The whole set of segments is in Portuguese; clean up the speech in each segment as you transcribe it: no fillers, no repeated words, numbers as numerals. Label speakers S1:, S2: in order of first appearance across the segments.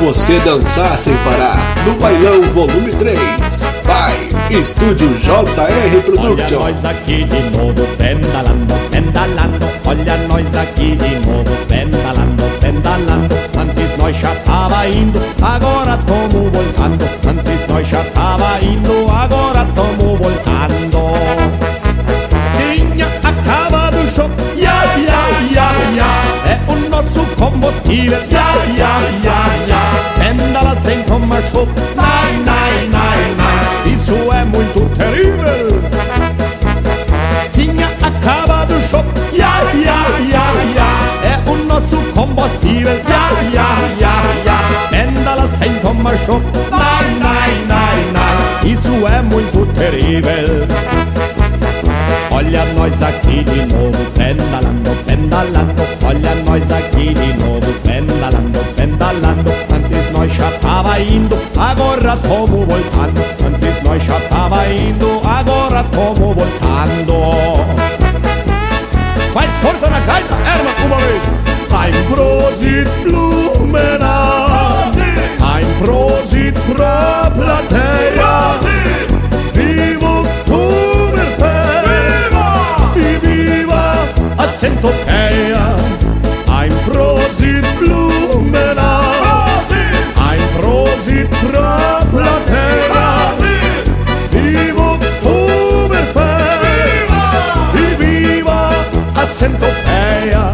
S1: você dançar sem parar no Bailão Volume 3. Vai, Estúdio JR Production.
S2: Olha nós aqui de novo, pedalando, pedalando. Olha nós aqui de novo, pedalando, pedalando. Antes nós já tava indo, agora tamo voltando. Antes nós já tava indo, agora tamo voltando. Tinha acabado o show, ya, ya, ya, ya. É o nosso combustível, ya, ya, ya, ya. Pedala sem tomar show, nai, nai, nai, nai. Isso é muito terrível. Tinha acabado o show, ya, ya, ya, ya. É o nosso combustível, ya, ya, ya, ya. Pedala sem tomar show, nai, nai, nai, nai. Isso é muito terrível. Olha nós aqui de novo, pedalando, pedalando. Olha nós aqui de novo, pedalando, pedalando. Antes nós já tava indo, agora tamo voltando. Antes nós já tava indo, agora tamo voltando. Faz força na gaita, erma uma vez. Ein Prosit Blumenau, ein Prosit pra plateia. Viva Oktoberfest e viva a centopeia. Ein Prosit Blumenau, ein Prosit pra plateia. Viva Oktoberfest e viva a centopeia.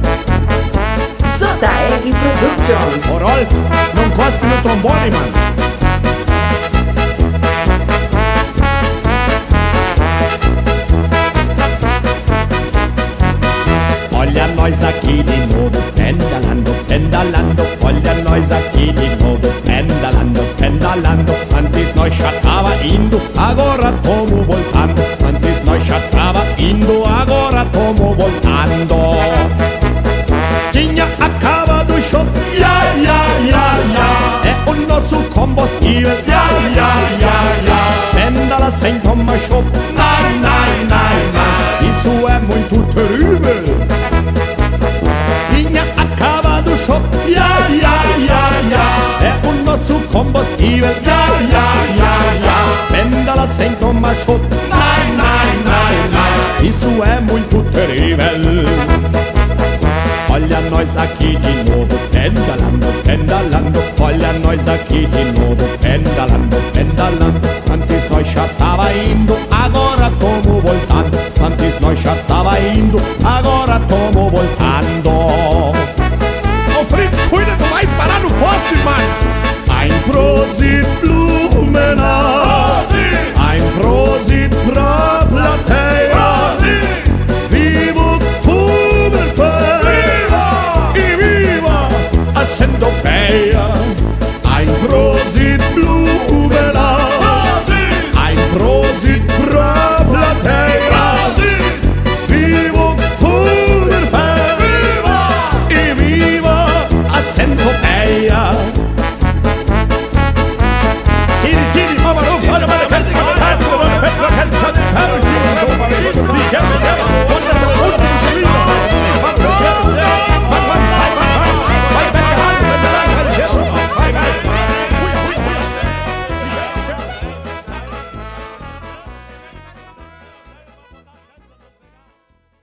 S3: JR Productions.
S2: Ô Rolf, não cospe no trombone, mano. Olha nós aqui de novo, pedalando, pedalando. Olha nós aqui de novo, pedalando, pedalando. Antes nós já tava indo, agora tamo voltando. Antes nós já tava indo, agora tamo voltando. Tinha acabado o show, ya, ya, ya, ya. É o nosso combustível, ya, ya, ya, ya. Pedala sem tomar show, nai, nai, nai, nai. Isso é muito terrível. Tinha acabado o show, ya, ya, ya, ya. É o nosso combustível, ya, ya, ya, ya. Pedala sem tomar show, nai, nai, nai, nai. Isso é muito terrível. Olha nós aqui de novo, pedalando, pedalando. Olha nós aqui de novo, pedalando, pedalando. Antes nós já tava indo, agora